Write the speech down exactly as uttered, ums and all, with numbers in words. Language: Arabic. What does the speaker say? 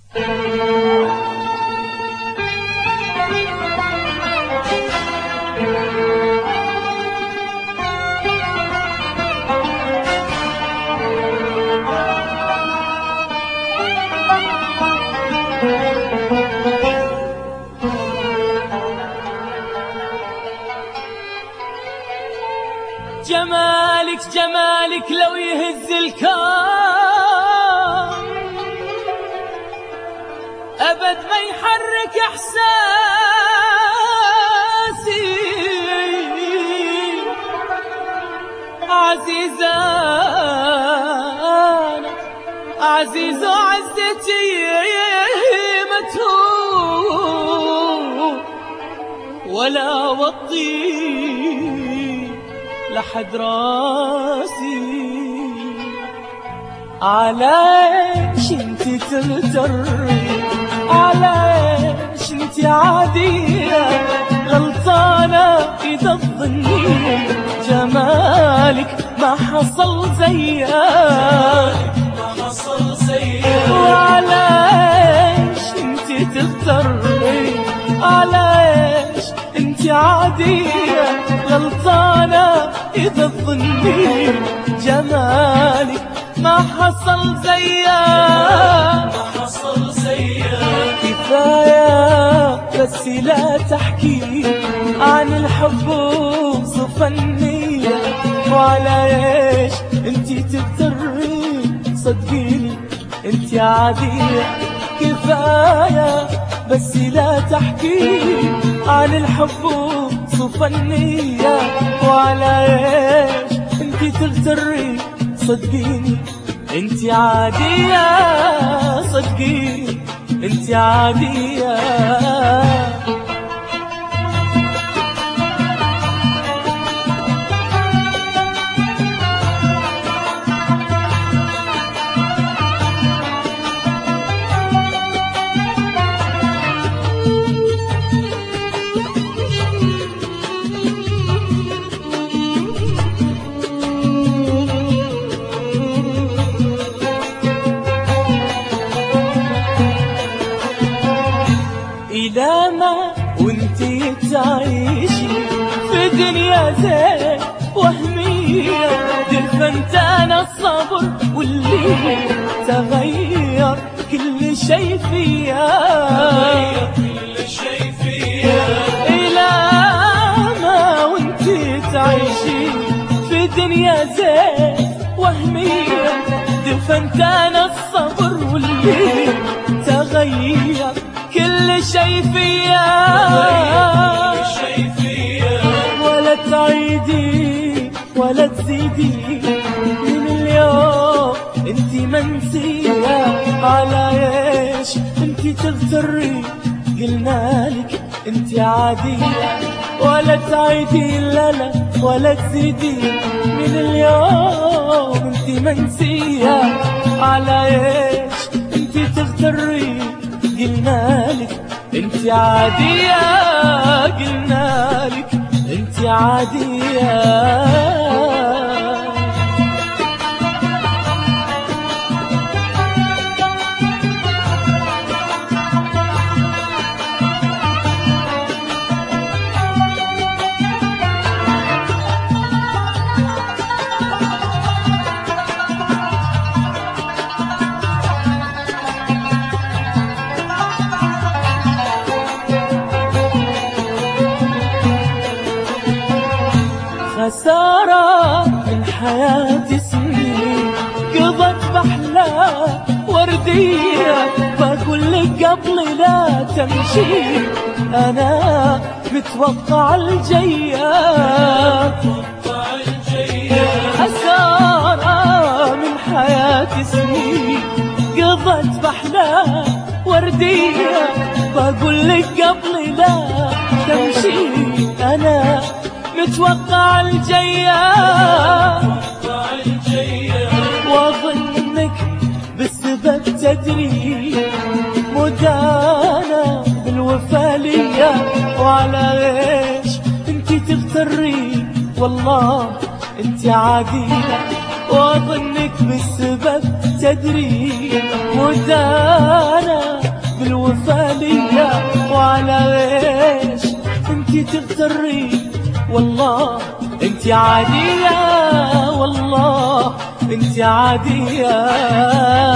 جمالك جمالك لو يهز الكون أبد ما يحرك إحساسي. عزيزة أنا عزيز عزتي متهور ولا وطي لحد راسي. علاش انتي تغتري، علاش انتي عادية غلطانة إذا تظني جمالك ما حصل زيك، ما حصل زيك. وعلاش انتي تغتري، علاش انتي عادية غلطانة إذا تظني جمالك ما حصل زيك، ما حصل زيك. كفاية بس لا تحكي عن الحب وصف النية، وعلى ايش انتي تضطري صدقيني انتي عادية. كفاية بس لا تحكي عن الحب وصف النية، وعلى ايش انتي تغتري صدقيني انتي عادية، صدقيني انتي عادية. إلى ما وانتي تعيشي في دنيا زين وهمية، دفنتانا الصبر واللي تغير كل شي فيها، تغير كل شي فيها. إلى ما وانتي تعيشي في دنيا زين وهمية، دفنتانا الصبر واللي تغير كل شي فيا، ولا تعيدي ولا تزيدي من اليوم انتي منسية. على ايش انتي تغتري، قلنالك انتي عادية. ولا تعيدي لا لا ولا تزيدي من اليوم انتي منسية. على ايش انتي تغتري، قلنالك انتي عادية، قلنالك انتي عادية. خسارة من حياتي سنين قضت بحلى وردية، بقول لك قبل لا تمشي أنا متوقع الجاية. خسارة من حياتي سنين قضت بحلى وردية، بقول لك قبل لا تمشي أنا متوقع الجاية. واظنك بالسبب تدري مدانة بالوفالية، وعلى ايش انتي تغتري، والله انتي عادية. واظنك بالسبب تدري مدانة تغتري والله انت عادية، والله انت عادية.